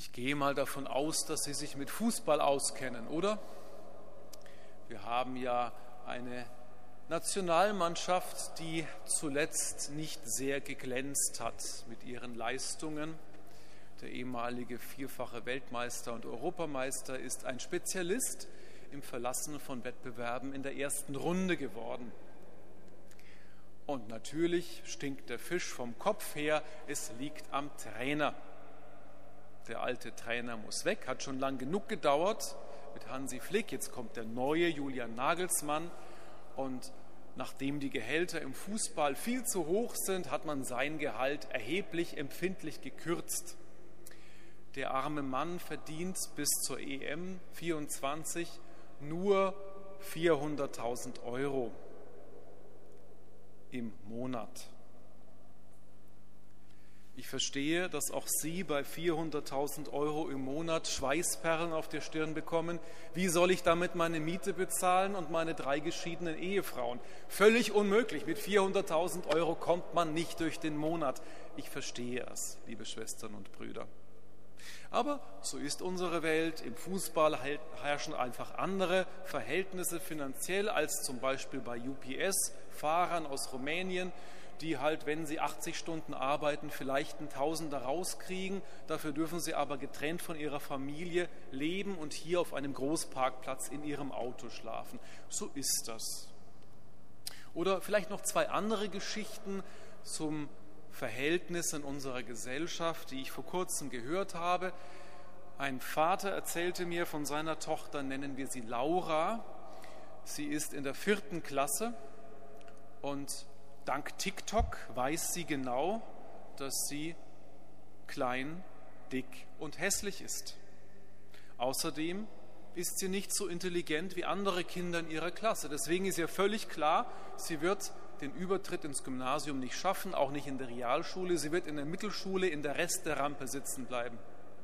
Ich gehe mal davon aus, dass Sie sich mit Fußball auskennen, oder? Wir haben ja eine Nationalmannschaft, die zuletzt nicht sehr geglänzt hat mit ihren Leistungen. Der ehemalige vierfache Weltmeister und Europameister ist ein Spezialist im Verlassen von Wettbewerben in der ersten Runde geworden. Und natürlich stinkt der Fisch vom Kopf her, es liegt am Trainer. Der alte Trainer muss weg, hat schon lang genug gedauert mit Hansi Flick. Jetzt kommt der neue Julian Nagelsmann. Und nachdem die Gehälter im Fußball viel zu hoch sind, hat man sein Gehalt erheblich empfindlich gekürzt. Der arme Mann verdient bis zur EM 24 nur 400.000 Euro im Monat. Ich verstehe, dass auch Sie bei 400.000 Euro im Monat Schweißperlen auf der Stirn bekommen. Wie soll ich damit meine Miete bezahlen und meine 3 geschiedenen Ehefrauen? Völlig unmöglich. Mit 400.000 Euro kommt man nicht durch den Monat. Ich verstehe es, liebe Schwestern und Brüder. Aber so ist unsere Welt. Im Fußball herrschen einfach andere Verhältnisse finanziell als zum Beispiel bei UPS-Fahrern aus Rumänien, die halt, wenn sie 80 Stunden arbeiten, vielleicht einen Tausender rauskriegen. Dafür dürfen sie aber getrennt von ihrer Familie leben und hier auf einem Großparkplatz in ihrem Auto schlafen. So ist das. Oder vielleicht noch 2 andere Geschichten zum Verhältnis in unserer Gesellschaft, die ich vor kurzem gehört habe. Ein Vater erzählte mir von seiner Tochter, nennen wir sie Laura. Sie ist in der 4. Klasse und dank TikTok weiß sie genau, dass sie klein, dick und hässlich ist. Außerdem ist sie nicht so intelligent wie andere Kinder in ihrer Klasse. Deswegen ist ihr völlig klar, sie wird den Übertritt ins Gymnasium nicht schaffen, auch nicht in der Realschule. Sie wird in der Mittelschule in der Resterampe sitzen bleiben.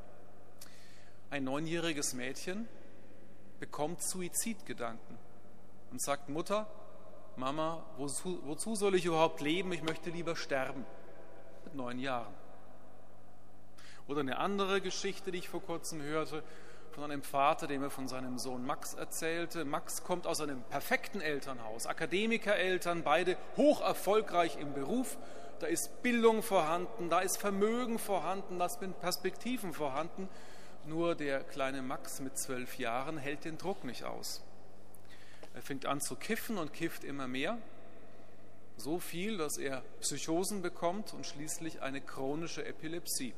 Ein 9-jähriges Mädchen bekommt Suizidgedanken und sagt: Mutter, Mama, wozu soll ich überhaupt leben? Ich möchte lieber sterben. Mit 9 Jahren. Oder eine andere Geschichte, die ich vor kurzem hörte, von einem Vater, der mir von seinem Sohn Max erzählte. Max kommt aus einem perfekten Elternhaus, Akademikereltern, beide hoch erfolgreich im Beruf. Da ist Bildung vorhanden, da ist Vermögen vorhanden, da sind Perspektiven vorhanden. Nur der kleine Max mit 12 Jahren hält den Druck nicht aus. Er fängt an zu kiffen und kifft immer mehr. So viel, dass er Psychosen bekommt und schließlich eine chronische Epilepsie.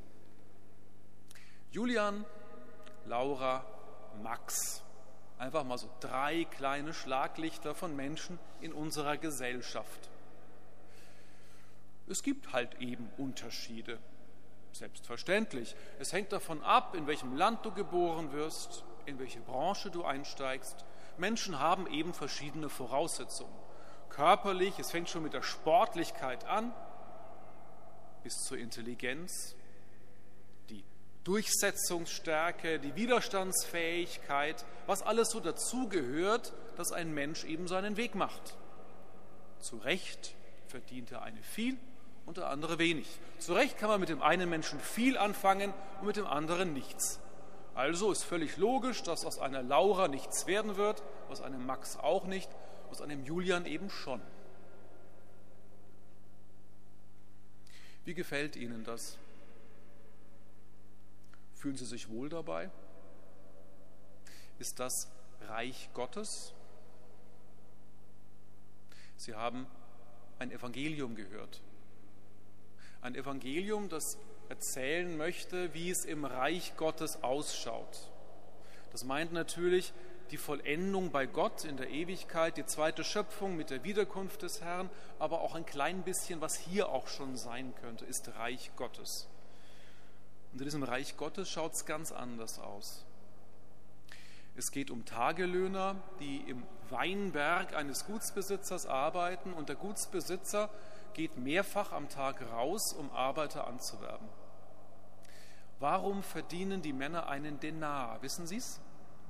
Julian, Laura, Max. Einfach mal so 3 kleine Schlaglichter von Menschen in unserer Gesellschaft. Es gibt halt eben Unterschiede. Selbstverständlich. Es hängt davon ab, in welchem Land du geboren wirst, in welche Branche du einsteigst. Menschen haben eben verschiedene Voraussetzungen. Körperlich, es fängt schon mit der Sportlichkeit an, bis zur Intelligenz, die Durchsetzungsstärke, die Widerstandsfähigkeit, was alles so dazugehört, dass ein Mensch eben seinen Weg macht. Zu Recht verdient der eine viel und der andere wenig. Zu Recht kann man mit dem einen Menschen viel anfangen und mit dem anderen nichts. Also ist völlig logisch, dass aus einer Laura nichts werden wird, aus einem Max auch nicht, aus einem Julian eben schon. Wie gefällt Ihnen das? Fühlen Sie sich wohl dabei? Ist das Reich Gottes? Sie haben ein Evangelium gehört. Ein Evangelium, das erzählen möchte, wie es im Reich Gottes ausschaut. Das meint natürlich die Vollendung bei Gott in der Ewigkeit, die zweite Schöpfung mit der Wiederkunft des Herrn, aber auch ein klein bisschen, was hier auch schon sein könnte, ist Reich Gottes. Und in diesem Reich Gottes schaut es ganz anders aus. Es geht um Tagelöhner, die im Weinberg eines Gutsbesitzers arbeiten, und der Gutsbesitzer geht mehrfach am Tag raus, um Arbeiter anzuwerben. Warum verdienen die Männer einen Denar? Wissen Sie es?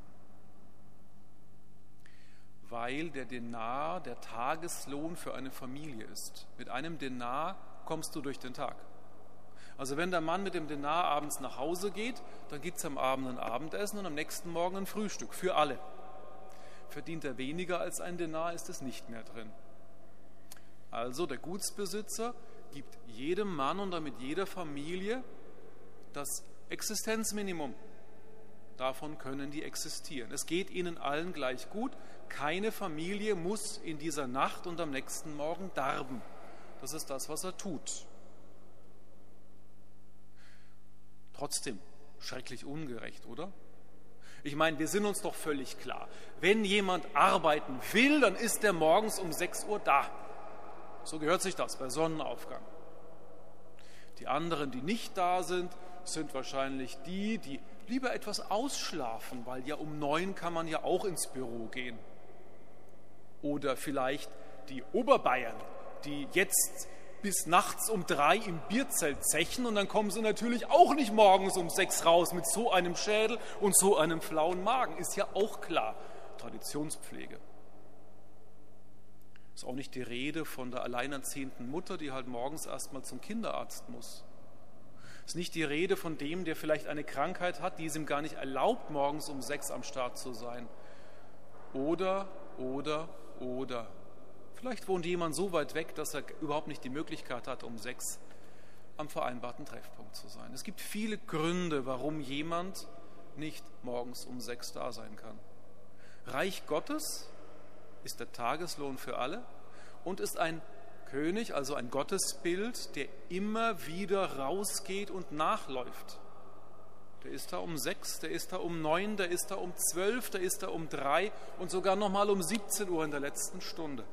Weil der Denar der Tageslohn für eine Familie ist. Mit einem Denar kommst du durch den Tag. Also wenn der Mann mit dem Denar abends nach Hause geht, dann gibt es am Abend ein Abendessen und am nächsten Morgen ein Frühstück für alle. Verdient er weniger als ein Denar, ist es nicht mehr drin. Also der Gutsbesitzer gibt jedem Mann und damit jeder Familie das Existenzminimum. Davon können die existieren. Es geht ihnen allen gleich gut. Keine Familie muss in dieser Nacht und am nächsten Morgen darben. Das ist das, was er tut. Trotzdem schrecklich ungerecht, oder? Ich meine, wir sind uns doch völlig klar. Wenn jemand arbeiten will, dann ist er morgens um 6 Uhr da. So gehört sich das bei Sonnenaufgang. Die anderen, die nicht da sind, sind wahrscheinlich die, die lieber etwas ausschlafen, weil ja um 9 kann man ja auch ins Büro gehen. Oder vielleicht die Oberbayern, die jetzt bis nachts um 3 im Bierzelt zechen und dann kommen sie natürlich auch nicht morgens um 6 raus mit so einem Schädel und so einem flauen Magen. Ist ja auch klar. Traditionspflege. Ist auch nicht die Rede von der alleinerziehenden Mutter, die halt morgens erstmal zum Kinderarzt muss. Ist nicht die Rede von dem, der vielleicht eine Krankheit hat, die es ihm gar nicht erlaubt, morgens um 6 am Start zu sein. Oder. Vielleicht wohnt jemand so weit weg, dass er überhaupt nicht die Möglichkeit hat, um 6 am vereinbarten Treffpunkt zu sein. Es gibt viele Gründe, warum jemand nicht morgens um 6 da sein kann. Reich Gottes ist der Tageslohn für alle und ist ein König, also ein Gottesbild, der immer wieder rausgeht und nachläuft. Der ist da um 6, der ist da um 9, der ist da um 12, der ist da um 3 und sogar nochmal um 17 Uhr in der letzten Stunde.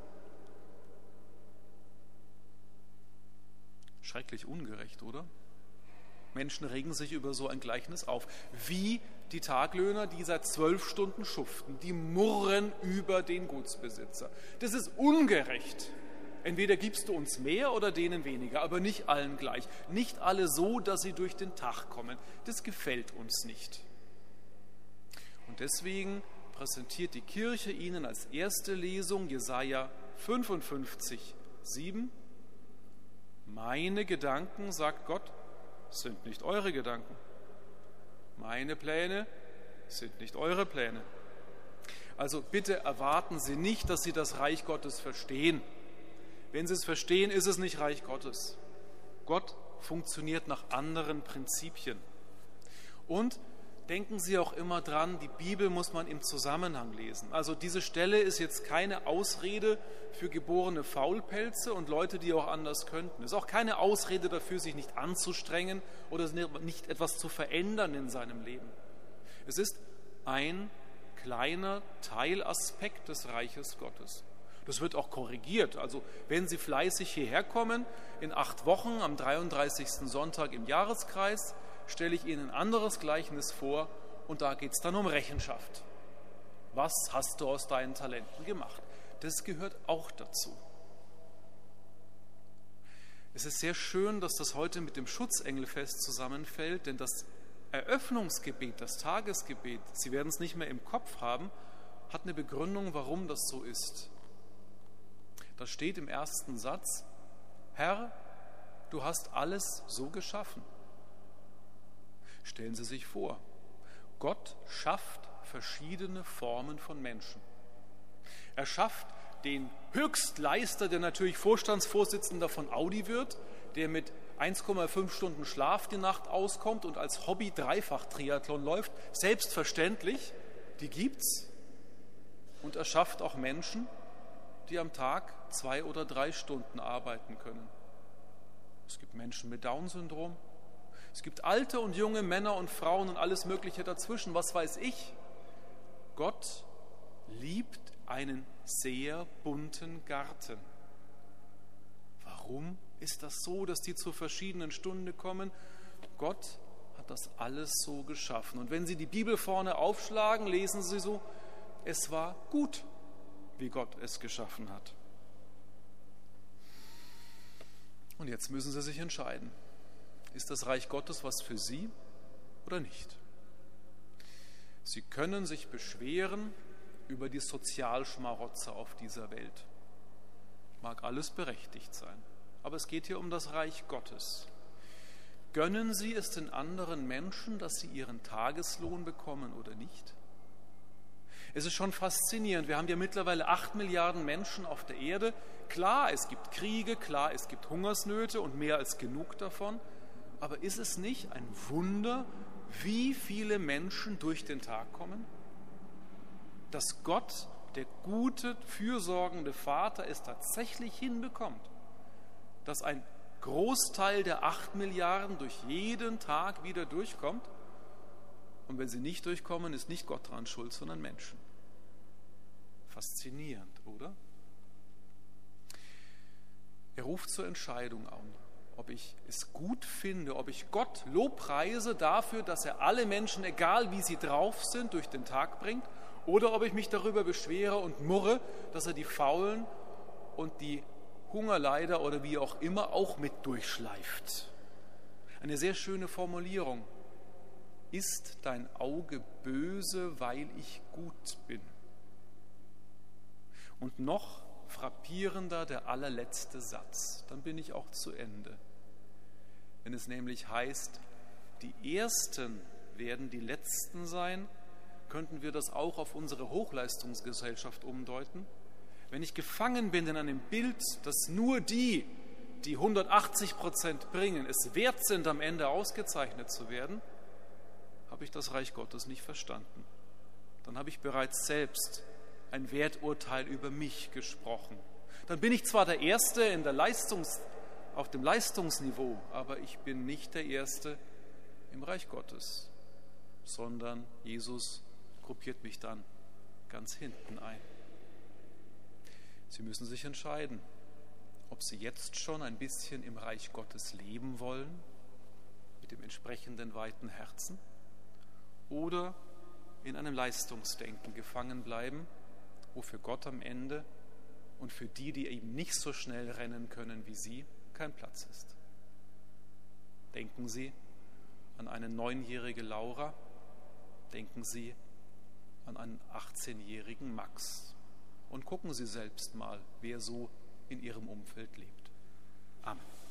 Schrecklich ungerecht, oder? Menschen regen sich über so ein Gleichnis auf. Wie die Taglöhner, die seit 12 Stunden schuften, die murren über den Gutsbesitzer. Das ist ungerecht. Entweder gibst du uns mehr oder denen weniger, aber nicht allen gleich. Nicht alle so, dass sie durch den Tag kommen. Das gefällt uns nicht. Und deswegen präsentiert die Kirche ihnen als erste Lesung Jesaja 55,7. Meine Gedanken, sagt Gott, sind nicht eure Gedanken. Meine Pläne sind nicht eure Pläne. Also bitte erwarten Sie nicht, dass Sie das Reich Gottes verstehen. Wenn Sie es verstehen, ist es nicht Reich Gottes. Gott funktioniert nach anderen Prinzipien. Und denken Sie auch immer dran, die Bibel muss man im Zusammenhang lesen. Also diese Stelle ist jetzt keine Ausrede für geborene Faulpelze und Leute, die auch anders könnten. Es ist auch keine Ausrede dafür, sich nicht anzustrengen oder nicht etwas zu verändern in seinem Leben. Es ist ein kleiner Teilaspekt des Reiches Gottes. Das wird auch korrigiert. Also wenn Sie fleißig hierher kommen, in 8 Wochen am 33. Sonntag im Jahreskreis, stelle ich Ihnen ein anderes Gleichnis vor und da geht es dann um Rechenschaft. Was hast du aus deinen Talenten gemacht? Das gehört auch dazu. Es ist sehr schön, dass das heute mit dem Schutzengelfest zusammenfällt, denn das Eröffnungsgebet, das Tagesgebet, Sie werden es nicht mehr im Kopf haben, hat eine Begründung, warum das so ist. Da steht im ersten Satz: Herr, du hast alles so geschaffen. Stellen Sie sich vor, Gott schafft verschiedene Formen von Menschen. Er schafft den Höchstleister, der natürlich Vorstandsvorsitzender von Audi wird, der mit 1,5 Stunden Schlaf die Nacht auskommt und als Hobby Dreifach-Triathlon läuft. Selbstverständlich, die gibt's. Und er schafft auch Menschen, die am Tag 2 oder 3 Stunden arbeiten können. Es gibt Menschen mit Down-Syndrom. Es gibt alte und junge Männer und Frauen und alles Mögliche dazwischen. Was weiß ich? Gott liebt einen sehr bunten Garten. Warum ist das so, dass die zu verschiedenen Stunden kommen? Gott hat das alles so geschaffen. Und wenn Sie die Bibel vorne aufschlagen, lesen Sie so: Es war gut, wie Gott es geschaffen hat. Und jetzt müssen Sie sich entscheiden. Ist das Reich Gottes was für Sie oder nicht? Sie können sich beschweren über die Sozialschmarotzer auf dieser Welt. Mag alles berechtigt sein, aber es geht hier um das Reich Gottes. Gönnen Sie es den anderen Menschen, dass sie ihren Tageslohn bekommen oder nicht? Es ist schon faszinierend. Wir haben ja mittlerweile 8 Milliarden Menschen auf der Erde. Klar, es gibt Kriege, klar, es gibt Hungersnöte und mehr als genug davon. Aber ist es nicht ein Wunder, wie viele Menschen durch den Tag kommen? Dass Gott, der gute, fürsorgende Vater, es tatsächlich hinbekommt, dass ein Großteil der 8 Milliarden durch jeden Tag wieder durchkommt. Und wenn sie nicht durchkommen, ist nicht Gott daran schuld, sondern Menschen. Faszinierend, oder? Er ruft zur Entscheidung an, ob ich es gut finde, ob ich Gott lobpreise dafür, dass er alle Menschen, egal wie sie drauf sind, durch den Tag bringt, oder ob ich mich darüber beschwere und murre, dass er die Faulen und die Hungerleider oder wie auch immer auch mit durchschleift. Eine sehr schöne Formulierung. Ist dein Auge böse, weil ich gut bin? Und noch frappierender der allerletzte Satz. Dann bin ich auch zu Ende. Wenn es nämlich heißt, die Ersten werden die Letzten sein, könnten wir das auch auf unsere Hochleistungsgesellschaft umdeuten. Wenn ich gefangen bin in einem Bild, dass nur die 180% bringen, es wert sind, am Ende ausgezeichnet zu werden, habe ich das Reich Gottes nicht verstanden. Dann habe ich bereits selbst ein Werturteil über mich gesprochen. Dann bin ich zwar der Erste auf dem Leistungsniveau, aber ich bin nicht der Erste im Reich Gottes, sondern Jesus gruppiert mich dann ganz hinten ein. Sie müssen sich entscheiden, ob Sie jetzt schon ein bisschen im Reich Gottes leben wollen, mit dem entsprechenden weiten Herzen, oder in einem Leistungsdenken gefangen bleiben, wo für Gott am Ende und für die, die eben nicht so schnell rennen können wie Sie, kein Platz ist. Denken Sie an eine 9-jährige Laura, denken Sie an einen 18-jährigen Max und gucken Sie selbst mal, wer so in Ihrem Umfeld lebt. Amen.